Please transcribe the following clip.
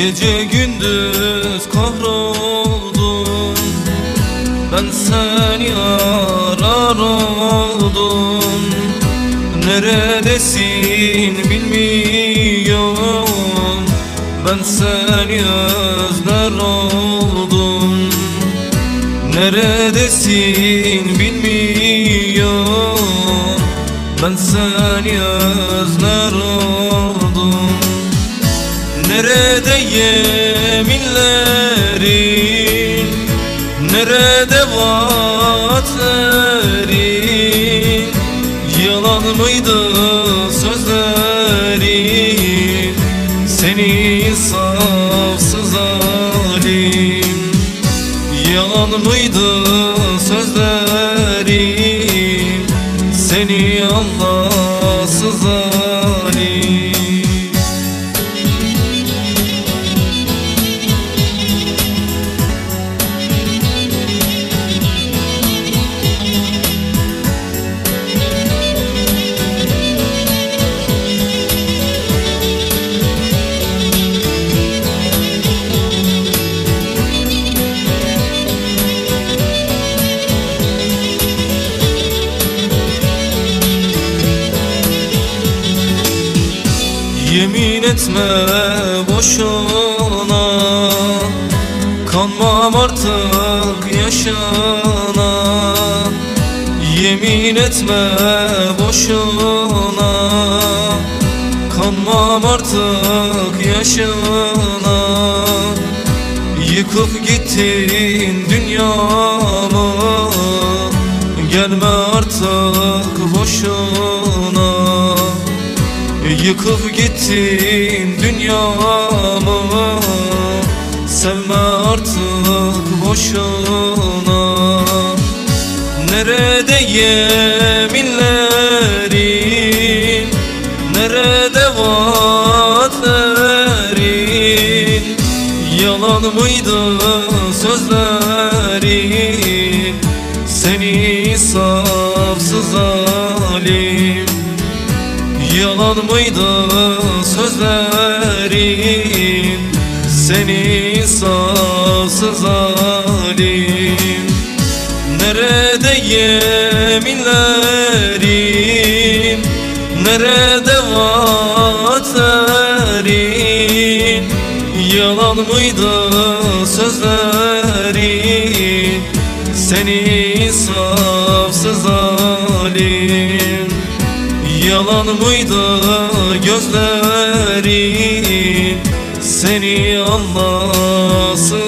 Gece gündüz kahroldum, ben seni arar oldum. Neredesin bilmiyorum, ben seni özler oldum. Neredesin bilmiyorum, ben seni özler oldum. Nerede yeminlerin, nerede vaatlerin? Yalan mıydı sözlerin, seni insafsız zalim? Yalan mıydı sözlerin, seni Allahsız zalim? Yemin etme boşuna, kanmam artık yaşına. Yemin etme boşuna, kanmam artık yaşına. Yıkıp gittin dünyamı, gelme artık boşuna. Yıkıp gittin dünyamı, sevme artık boşuna. Nerede yeminlerin, nerede vaatlerin? Yalan mıydı sözlerin, seni insafsız zalim? Yalan mıydı sözlerin, seni insafsız zalim? Nerede yeminlerin, nerede vaatlerin? Yalan mıydı sözlerin, seni insafsız zalim? Yalan mıydı gözlerin, seni Allahsız